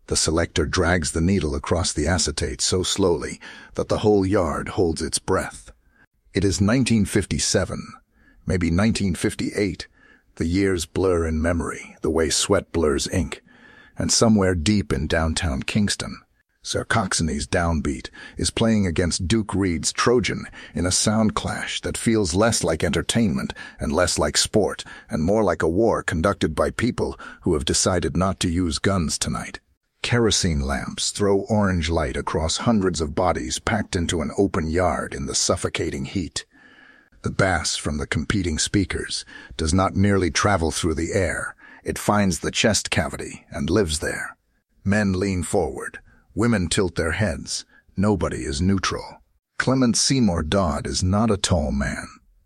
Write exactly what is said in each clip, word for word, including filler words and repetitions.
The selector drags the needle across the acetate so slowly that the whole yard holds its breath. It is nineteen fifty-seven, maybe nineteen fifty-eight. The years blur in memory, the way sweat blurs ink. And somewhere deep in downtown Kingston, Sir Coxswain's Downbeat is playing against Duke Reid's Trojan in a sound clash that feels less like entertainment and less like sport and more like a war conducted by people who have decided not to use guns tonight. Kerosene lamps throw orange light across hundreds of bodies packed into an open yard in the suffocating heat. The bass from the competing speakers does not merely travel through the air, it finds the chest cavity and lives there. Men lean forward. Women tilt their heads. Nobody is neutral. Clement Seymour Dodd is not a tall man.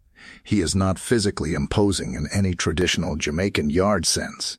He is not physically imposing in any traditional Jamaican yard sense.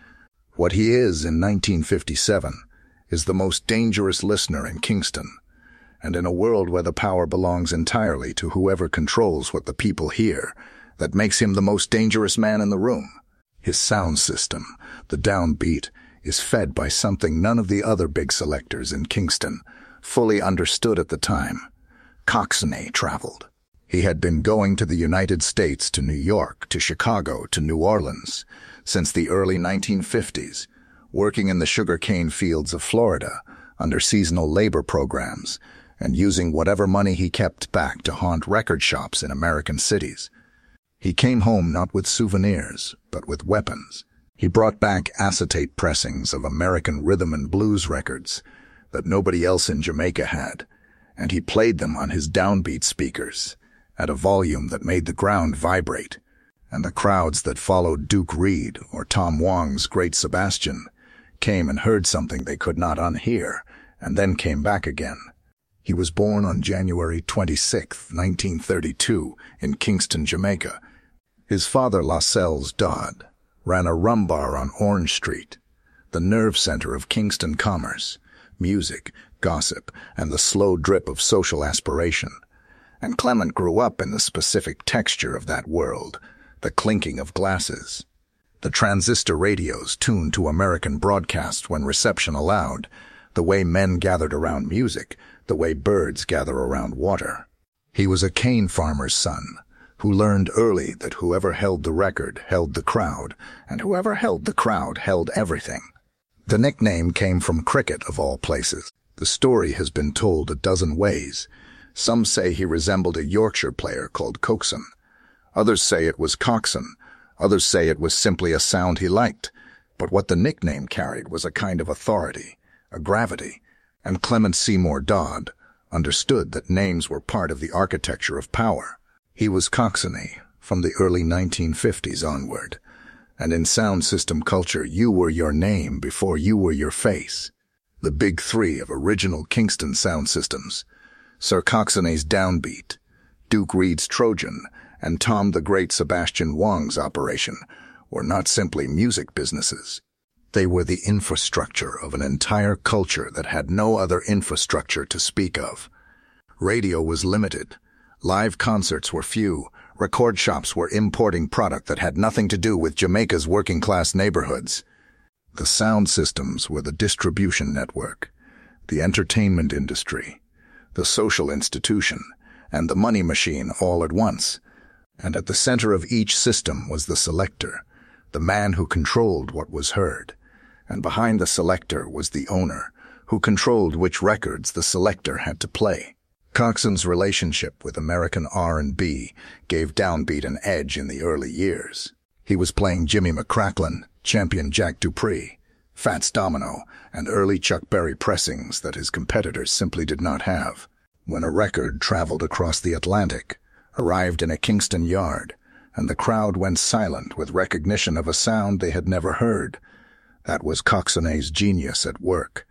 What he is in nineteen fifty-seven is the most dangerous listener in Kingston, and in a world where the power belongs entirely to whoever controls what the people hear, that makes him the most dangerous man in the room. His sound system, the Downbeat, is fed by something none of the other big selectors in Kingston fully understood at the time. Coxswain traveled. He had been going to the United States, to New York, to Chicago, to New Orleans, since the early nineteen fifties, working in the sugarcane fields of Florida under seasonal labor programs and using whatever money he kept back to haunt record shops in American cities. He came home not with souvenirs, but with weapons. He brought back acetate pressings of American rhythm and blues records that nobody else in Jamaica had, and he played them on his Downbeat speakers at a volume that made the ground vibrate, and the crowds that followed Duke Reid or Tom Wong's Great Sebastian came and heard something they could not unhear, and then came back again. He was born on January twenty-sixth, nineteen thirty-two, in Kingston, Jamaica. His father, Lascelles Dodd, ran a rum bar on Orange Street, the nerve center of Kingston commerce, music, gossip, and the slow drip of social aspiration. And Clement grew up in the specific texture of that world, the clinking of glasses, the transistor radios tuned to American broadcasts when reception allowed, the way men gathered around music, the way birds gather around water. He was a cane farmer's son, who learned early that whoever held the record held the crowd, and whoever held the crowd held everything. The nickname came from cricket, of all places. The story has been told a dozen ways. Some say he resembled a Yorkshire player called Coxon. Others say it was Coxon. Others say it was simply a sound he liked. But what the nickname carried was a kind of authority, a gravity, and Clement Seymour Dodd understood that names were part of the architecture of power. He was Coxswain from the early nineteen fifties onward, and in sound system culture you were your name before you were your face. The big three of original Kingston sound systems, Sir Coxswain's Downbeat, Duke Reid's Trojan, and Tom the Great Sebastian Wong's operation, were not simply music businesses. They were the infrastructure of an entire culture that had no other infrastructure to speak of. Radio was limited. Live concerts were few. Record shops were importing product that had nothing to do with Jamaica's working-class neighborhoods. The sound systems were the distribution network, the entertainment industry, the social institution, and the money machine all at once. And at the center of each system was the selector, the man who controlled what was heard. And behind the selector was the owner, who controlled which records the selector had to play. Coxswain's relationship with American R and B gave Downbeat an edge in the early years. He was playing Jimmy McCracklin, Champion Jack Dupree, Fats Domino, and early Chuck Berry pressings that his competitors simply did not have. When a record traveled across the Atlantic, arrived in a Kingston yard, and the crowd went silent with recognition of a sound they had never heard, that was Coxswain's genius at work.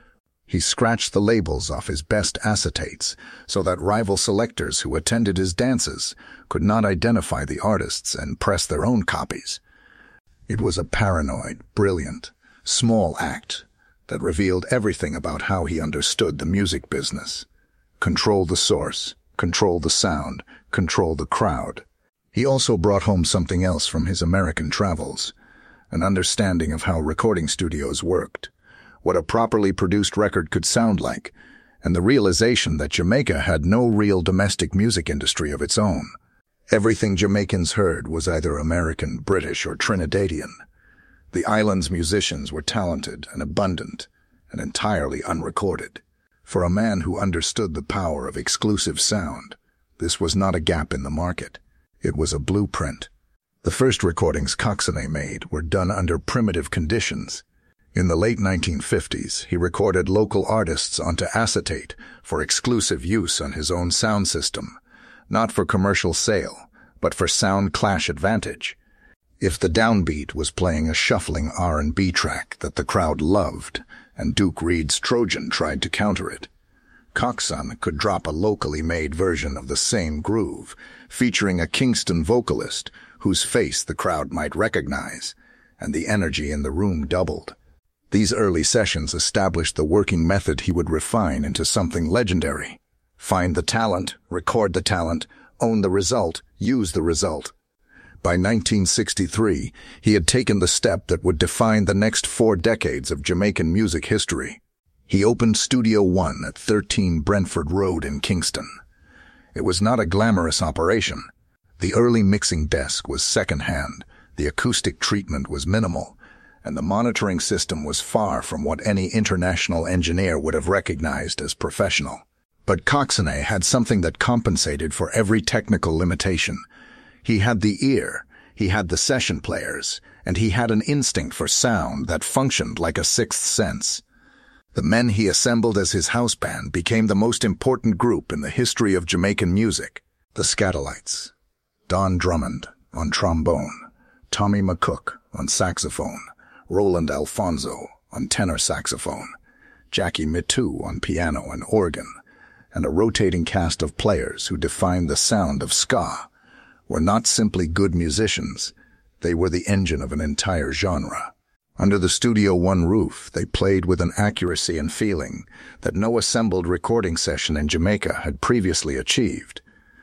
He scratched the labels off his best acetates so that rival selectors who attended his dances could not identify the artists and press their own copies. It was a paranoid, brilliant, small act that revealed everything about how he understood the music business. Control the source, control the sound, control the crowd. He also brought home something else from his American travels, an understanding of how recording studios worked, what a properly produced record could sound like, and the realization that Jamaica had no real domestic music industry of its own. Everything Jamaicans heard was either American, British, or Trinidadian. The island's musicians were talented and abundant, and entirely unrecorded. For a man who understood the power of exclusive sound, this was not a gap in the market. It was a blueprint. The first recordings Coxsone made were done under primitive conditions. In the late nineteen fifties, he recorded local artists onto acetate for exclusive use on his own sound system, not for commercial sale, but for sound clash advantage. If the downbeat was playing a shuffling R and B track that the crowd loved, and Duke Reid's Trojan tried to counter it, Coxsone could drop a locally made version of the same groove, featuring a Kingston vocalist whose face the crowd might recognize, and the energy in the room doubled. These early sessions established the working method he would refine into something legendary. Find the talent, record the talent, own the result, use the result. By nineteen sixty-three, he had taken the step that would define the next four decades of Jamaican music history. He opened Studio One at thirteen Brentford Road in Kingston. It was not a glamorous operation. The early mixing desk was second-hand, the acoustic treatment was minimal, and the monitoring system was far from what any international engineer would have recognized as professional. But Coxsone had something that compensated for every technical limitation. He had the ear, he had the session players, and he had an instinct for sound that functioned like a sixth sense. The men he assembled as his house band became the most important group in the history of Jamaican music. The Skatalites. Don Drummond on trombone, Tommy McCook on saxophone, Roland Alfonso on tenor saxophone, Jackie Mittoo on piano and organ, and a rotating cast of players who defined the sound of ska, were not simply good musicians, they were the engine of an entire genre. Under the Studio One roof, they played with an accuracy and feeling that no assembled recording session in Jamaica had previously achieved.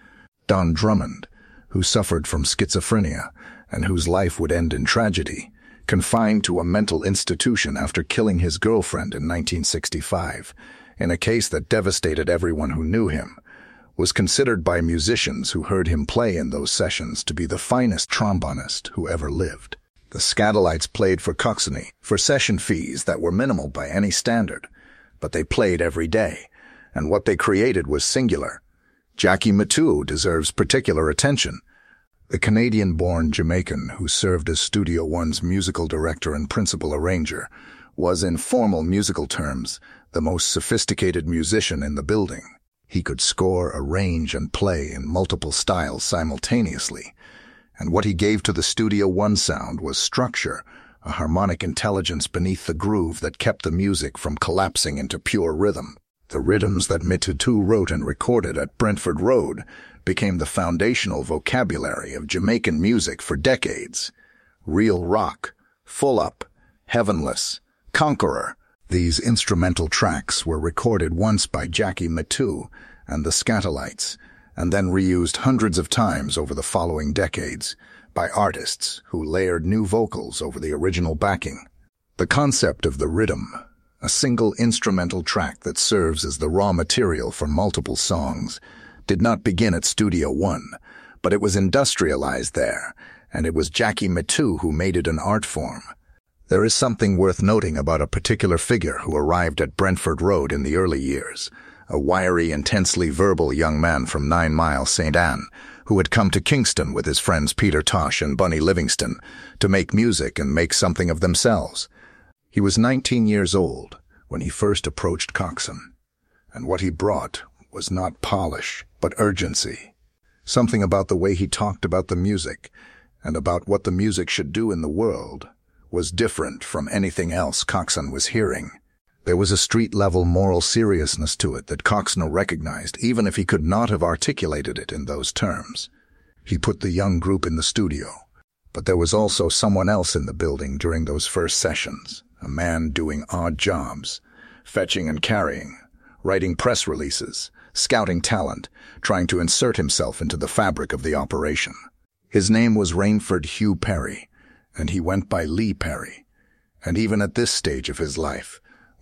Don Drummond, who suffered from schizophrenia and whose life would end in tragedy, confined to a mental institution after killing his girlfriend in nineteen sixty-five, in a case that devastated everyone who knew him, was considered by musicians who heard him play in those sessions to be the finest trombonist who ever lived. The Skatalites played for Coxsone for session fees that were minimal by any standard, but they played every day, and what they created was singular. Jackie Mittoo deserves particular attention. The Canadian-born Jamaican who served as Studio One's musical director and principal arranger was, in formal musical terms, the most sophisticated musician in the building. He could score, arrange, and play in multiple styles simultaneously, and what he gave to the Studio One sound was structure, a harmonic intelligence beneath the groove that kept the music from collapsing into pure rhythm. The rhythms that Mittoo wrote and recorded at Brentford Road became the foundational vocabulary of Jamaican music for decades. Real rock, full up, heavenless, conqueror. These instrumental tracks were recorded once by Jackie Mittoo and the Skatalites, and then reused hundreds of times over the following decades by artists who layered new vocals over the original backing. The concept of the rhythm, a single instrumental track that serves as the raw material for multiple songs, did not begin at Studio One, but it was industrialized there, and it was Jackie Mittoo who made it an art form. There is something worth noting about a particular figure who arrived at Brentford Road in the early years, a wiry, intensely verbal young man from Nine Mile, Saint Anne, who had come to Kingston with his friends Peter Tosh and Bunny Livingston to make music and make something of themselves. He was nineteen years old when he first approached Coxsone, and what he brought was not polish, but urgency. Something about the way he talked about the music, and about what the music should do in the world, was different from anything else Coxsone was hearing. There was a street-level moral seriousness to it that Coxsone recognized, even if he could not have articulated it in those terms. He put the young group in the studio, but there was also someone else in the building during those first sessions, a man doing odd jobs, fetching and carrying, writing press releases, scouting talent, trying to insert himself into the fabric of the operation. His name was Rainford Hugh Perry, and he went by Lee Perry, and even at this stage of his life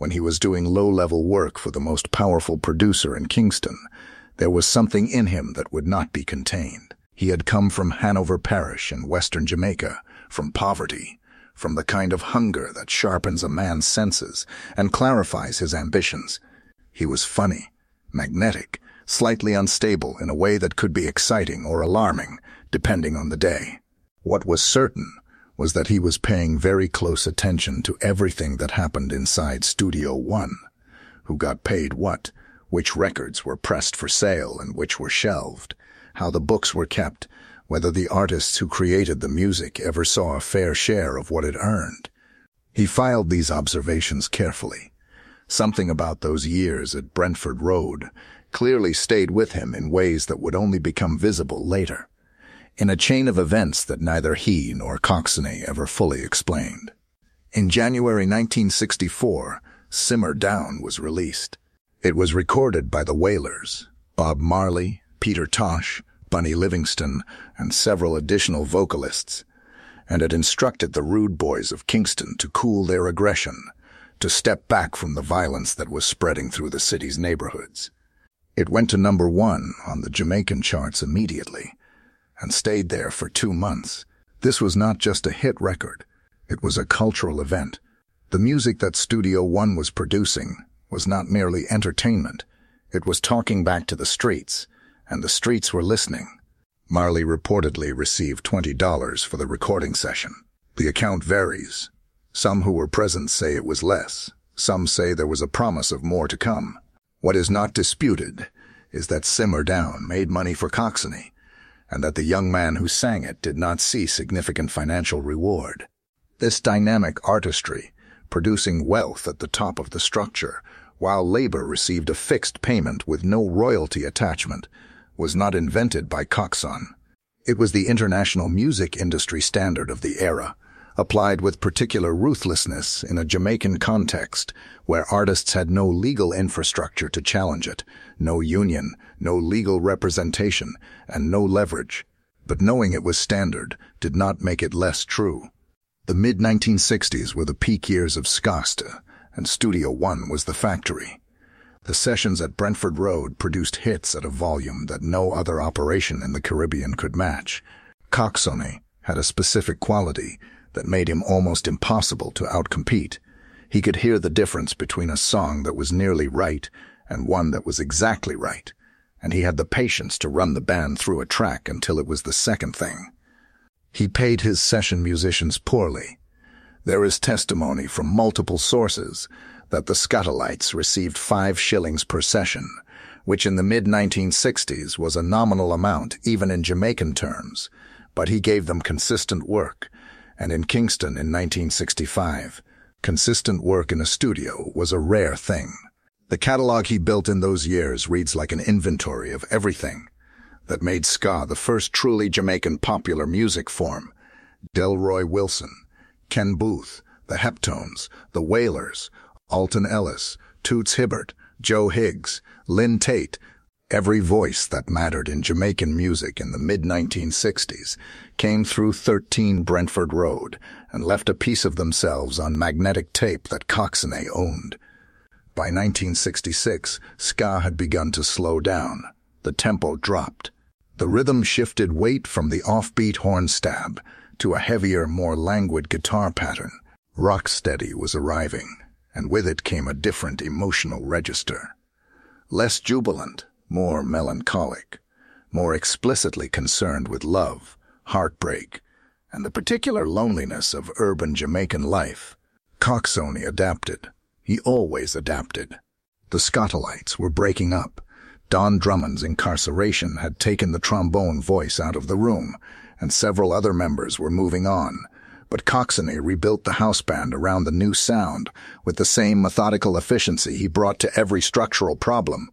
When he was doing low-level work for the most powerful producer in Kingston, there was something in him that would not be contained. He had come from Hanover Parish in western Jamaica, from poverty, from the kind of hunger that sharpens a man's senses and clarifies his ambitions. He was funny, magnetic, slightly unstable in a way that could be exciting or alarming, depending on the day. What was certain was that he was paying very close attention to everything that happened inside Studio One. Who got paid what, which records were pressed for sale and which were shelved, how the books were kept, whether the artists who created the music ever saw a fair share of what it earned. He filed these observations carefully. Something about those years at Brentford Road clearly stayed with him in ways that would only become visible later, in a chain of events that neither he nor Coxsone ever fully explained. In January nineteen sixty-four, Simmer Down was released. It was recorded by the Wailers, Bob Marley, Peter Tosh, Bunny Livingston, and several additional vocalists, and it instructed the Rude Boys of Kingston to cool their aggression, to step back from the violence that was spreading through the city's neighborhoods. It went to number one on the Jamaican charts immediately, and stayed there for two months. This was not just a hit record. It was a cultural event. The music that Studio One was producing was not merely entertainment. It was talking back to the streets, and the streets were listening. Marley reportedly received twenty dollars for the recording session. The account varies. Some who were present say it was less. Some say there was a promise of more to come. What is not disputed is that Simmer Down made money for Coxsone, and that the young man who sang it did not see significant financial reward. This dynamic artistry, producing wealth at the top of the structure, while labor received a fixed payment with no royalty attachment, was not invented by Coxsone. It was the international music industry standard of the era, applied with particular ruthlessness in a Jamaican context where artists had no legal infrastructure to challenge it, no union, no legal representation, and no leverage. But knowing it was standard did not make it less true. The mid nineteen sixties were the peak years of Skasta, and Studio One was the factory. The sessions at Brentford Road produced hits at a volume that no other operation in the Caribbean could match. Coxsone had a specific quality that made him almost impossible to outcompete. He could hear the difference between a song that was nearly right and one that was exactly right, and he had the patience to run the band through a track until it was the second thing. He paid his session musicians poorly. There is testimony from multiple sources that the Skatalites received five shillings per session, which in the mid nineteen sixties was a nominal amount even in Jamaican terms, but he gave them consistent work, and in Kingston in nineteen sixty-five, consistent work in a studio was a rare thing. The catalog he built in those years reads like an inventory of everything that made ska the first truly Jamaican popular music form. Delroy Wilson, Ken Booth, the Heptones, the Wailers, Alton Ellis, Toots Hibbert, Joe Higgs, Lynn Tate, every voice that mattered in Jamaican music in the mid nineteen sixties came through thirteen Brentford Road and left a piece of themselves on magnetic tape that Coxsone owned. By nineteen sixty-six, ska had begun to slow down. The tempo dropped. The rhythm shifted weight from the offbeat horn stab to a heavier, more languid guitar pattern. Rocksteady was arriving, and with it came a different emotional register. Less jubilant, more melancholic, more explicitly concerned with love, heartbreak, and the particular loneliness of urban Jamaican life. Coxsone adapted. He always adapted. The Skatalites were breaking up. Don Drummond's incarceration had taken the trombone voice out of the room, and several other members were moving on. But Coxsone rebuilt the house band around the new sound with the same methodical efficiency he brought to every structural problem.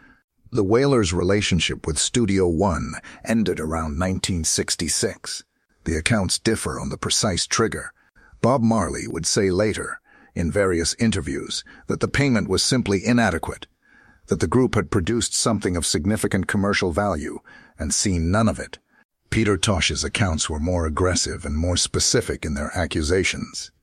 The Wailers' relationship with Studio One ended around nineteen sixty-six. The accounts differ on the precise trigger. Bob Marley would say later, in various interviews, that the payment was simply inadequate, that the group had produced something of significant commercial value and seen none of it. Peter Tosh's accounts were more aggressive and more specific in their accusations.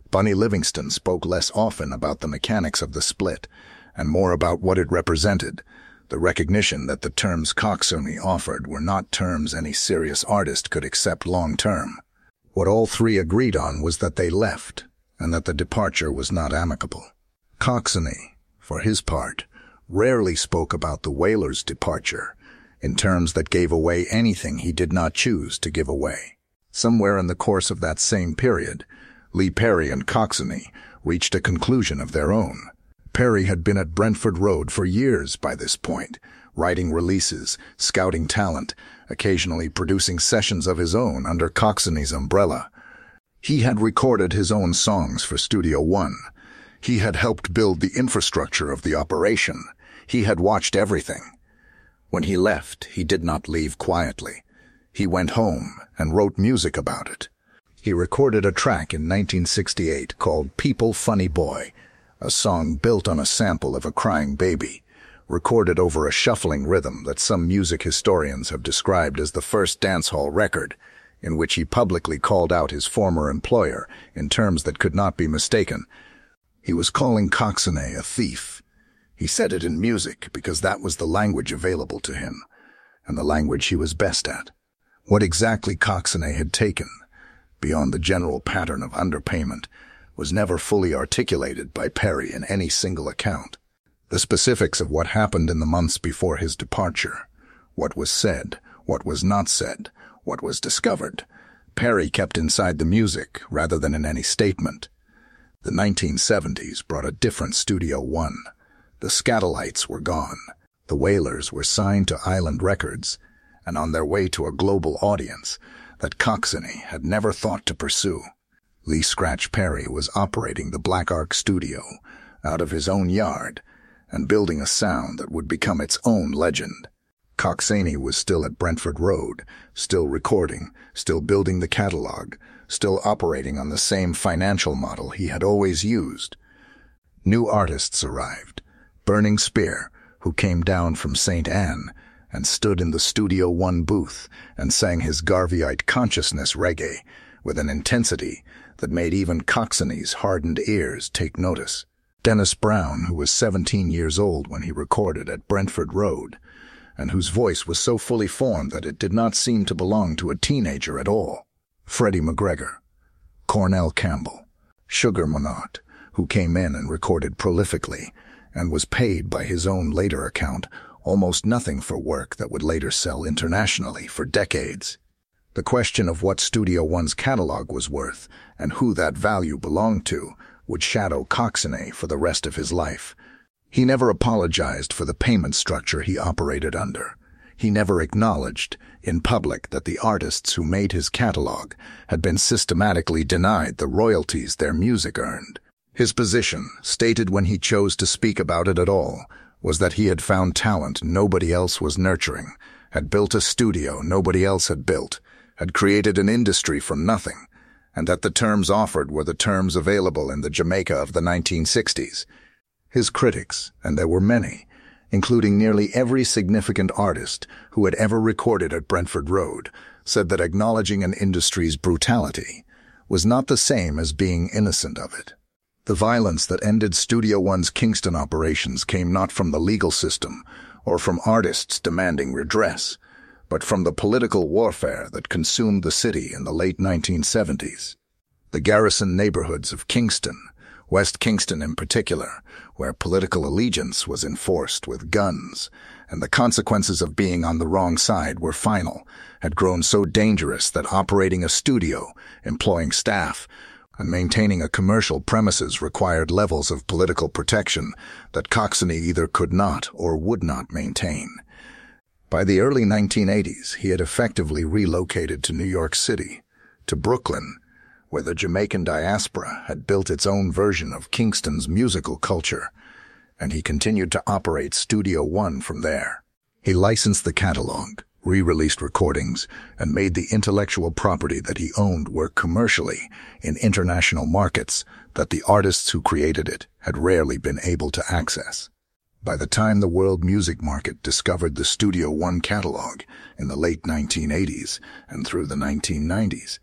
Bunny Livingston spoke less often about the mechanics of the split and more about what it represented, the recognition that the terms Coxsone offered were not terms any serious artist could accept long-term. What all three agreed on was that they left, and that the departure was not amicable. Coxsone, for his part, rarely spoke about the Wailers' departure in terms that gave away anything he did not choose to give away. Somewhere in the course of that same period, Lee Perry and Coxsone reached a conclusion of their own. Perry had been at Brentford Road for years by this point, writing releases, scouting talent, occasionally producing sessions of his own under Coxsone's umbrella. He had recorded his own songs for Studio One. He had helped build the infrastructure of the operation. He had watched everything. When he left, he did not leave quietly. He went home and wrote music about it. He recorded a track in nineteen sixty-eight called People Funny Boy, a song built on a sample of a crying baby, recorded over a shuffling rhythm that some music historians have described as the first dancehall record, in which he publicly called out his former employer in terms that could not be mistaken. He was calling Coxsone a thief. He said it in music because that was the language available to him, and the language he was best at. What exactly Coxsone had taken, beyond the general pattern of underpayment, was never fully articulated by Perry in any single account. The specifics of what happened in the months before his departure, what was said, what was not said, what was discovered, Perry kept inside the music rather than in any statement. The nineteen seventies brought a different Studio One. The Skatalites were gone. The Wailers were signed to Island Records and on their way to a global audience that Coxsone had never thought to pursue. Lee Scratch Perry was operating the Black Ark Studio out of his own yard and building a sound that would become its own legend. Coxsone was still at Brentford Road, still recording, still building the catalog, still operating on the same financial model he had always used. New artists arrived. Burning Spear, who came down from Saint Anne and stood in the Studio One booth and sang his Garveyite consciousness reggae with an intensity that made even Coxsone's hardened ears take notice. Dennis Brown, who was seventeen years old when he recorded at Brentford Road, and whose voice was so fully formed that it did not seem to belong to a teenager at all. Freddie McGregor, Cornell Campbell, Sugar Monot, who came in and recorded prolifically, and was paid by his own later account almost nothing for work that would later sell internationally for decades. The question of what Studio One's catalog was worth and who that value belonged to would shadow Coxsone for the rest of his life. He never apologized for the payment structure he operated under. He never acknowledged, in public, that the artists who made his catalog had been systematically denied the royalties their music earned. His position, stated when he chose to speak about it at all, was that he had found talent nobody else was nurturing, had built a studio nobody else had built, had created an industry from nothing, and that the terms offered were the terms available in the Jamaica of the nineteen sixties. His critics, and there were many, including nearly every significant artist who had ever recorded at Brentford Road, said that acknowledging an industry's brutality was not the same as being innocent of it. The violence that ended Studio One's Kingston operations came not from the legal system or from artists demanding redress, but from the political warfare that consumed the city in the late nineteen seventies. The garrison neighborhoods of Kingston, West Kingston in particular, where political allegiance was enforced with guns, and the consequences of being on the wrong side were final, had grown so dangerous that operating a studio, employing staff, and maintaining a commercial premises required levels of political protection that Coxsone either could not or would not maintain. By the early nineteen eighties, he had effectively relocated to New York City, to Brooklyn, where the Jamaican diaspora had built its own version of Kingston's musical culture, and he continued to operate Studio One from there. He licensed the catalog, re-released recordings, and made the intellectual property that he owned work commercially in international markets that the artists who created it had rarely been able to access. By the time the world music market discovered the Studio One catalog in the late nineteen eighties and through the nineteen nineties,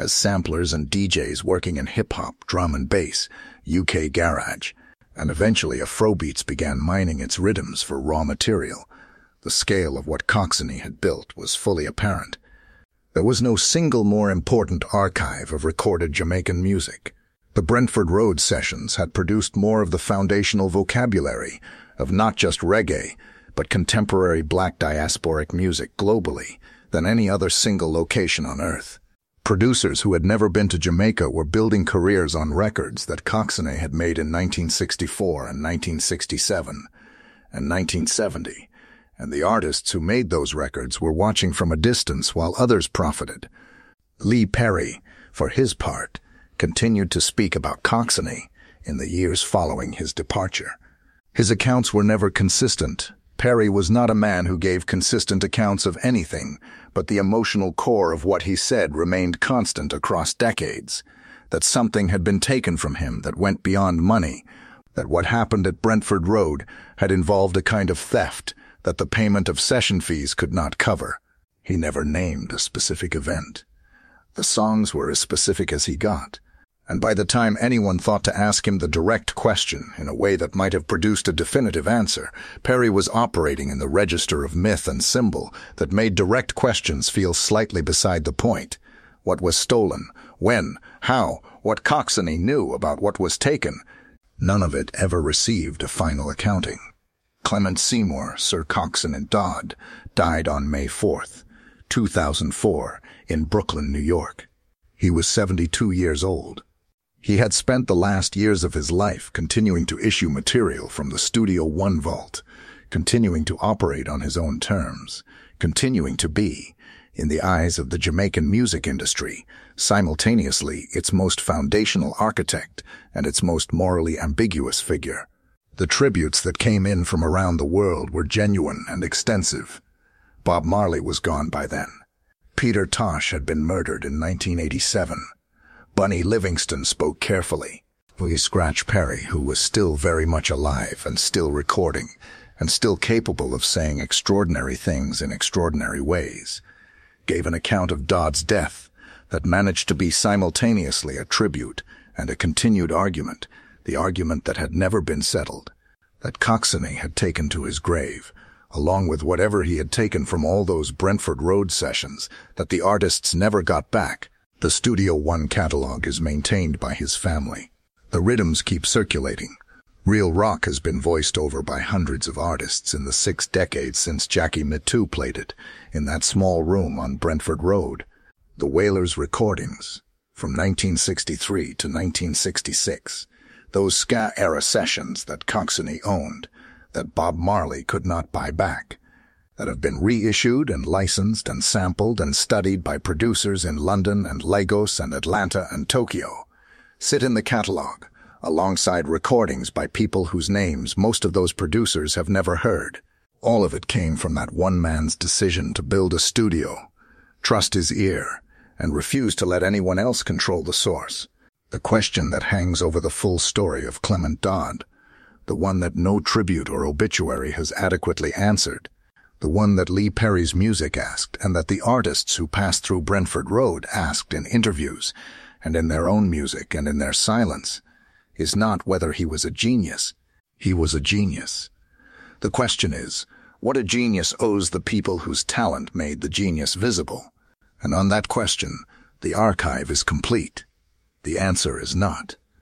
as samplers and D Js working in hip-hop, drum and bass, U K garage, and eventually Afrobeats began mining its rhythms for raw material. The scale of what Coxsone had built was fully apparent. There was no single more important archive of recorded Jamaican music. The Brentford Road sessions had produced more of the foundational vocabulary of not just reggae, but contemporary black diasporic music globally than any other single location on earth. Producers who had never been to Jamaica were building careers on records that Coxsone had made in nineteen sixty-four and nineteen sixty-seven and nineteen seventy, and the artists who made those records were watching from a distance while others profited. Lee Perry, for his part, continued to speak about Coxsone in the years following his departure. His accounts were never consistent. Perry was not a man who gave consistent accounts of anything, but the emotional core of what he said remained constant across decades, that something had been taken from him that went beyond money, that what happened at Brentford Road had involved a kind of theft that the payment of session fees could not cover. He never named a specific event. The songs were as specific as he got, and by the time anyone thought to ask him the direct question in a way that might have produced a definitive answer, Perry was operating in the register of myth and symbol that made direct questions feel slightly beside the point. What was stolen? When? How? What Coxsone knew about what was taken? None of it ever received a final accounting. Clement Seymour, Sir Coxsone Dodd, died on May fourth, two thousand four, in Brooklyn, New York. He was seventy-two years old. He had spent the last years of his life continuing to issue material from the Studio One vault, continuing to operate on his own terms, continuing to be, in the eyes of the Jamaican music industry, simultaneously its most foundational architect and its most morally ambiguous figure. The tributes that came in from around the world were genuine and extensive. Bob Marley was gone by then. Peter Tosh had been murdered in nineteen eighty-seven. Bunny Livingston spoke carefully. Lee Scratch Perry, who was still very much alive and still recording, and still capable of saying extraordinary things in extraordinary ways, gave an account of Dodd's death that managed to be simultaneously a tribute and a continued argument, the argument that had never been settled, that Coxsone had taken to his grave, along with whatever he had taken from all those Brentford Road sessions that the artists never got back. The Studio One catalog is maintained by his family. The rhythms keep circulating. Real rock has been voiced over by hundreds of artists in the six decades since Jackie Mittoo played it in that small room on Brentford Road. The Wailers recordings, from nineteen sixty-three to nineteen sixty-six, those ska-era sessions that Coxsone owned, that Bob Marley could not buy back, that have been reissued and licensed and sampled and studied by producers in London and Lagos and Atlanta and Tokyo, sit in the catalog, alongside recordings by people whose names most of those producers have never heard. All of it came from that one man's decision to build a studio, trust his ear, and refuse to let anyone else control the source. The question that hangs over the full story of Clement Dodd, the one that no tribute or obituary has adequately answered, the one that Lee Perry's music asked and that the artists who passed through Brentford Road asked in interviews and in their own music and in their silence, is not whether he was a genius. He was a genius. The question is, what a genius owes the people whose talent made the genius visible. And on that question, the archive is complete. The answer is not.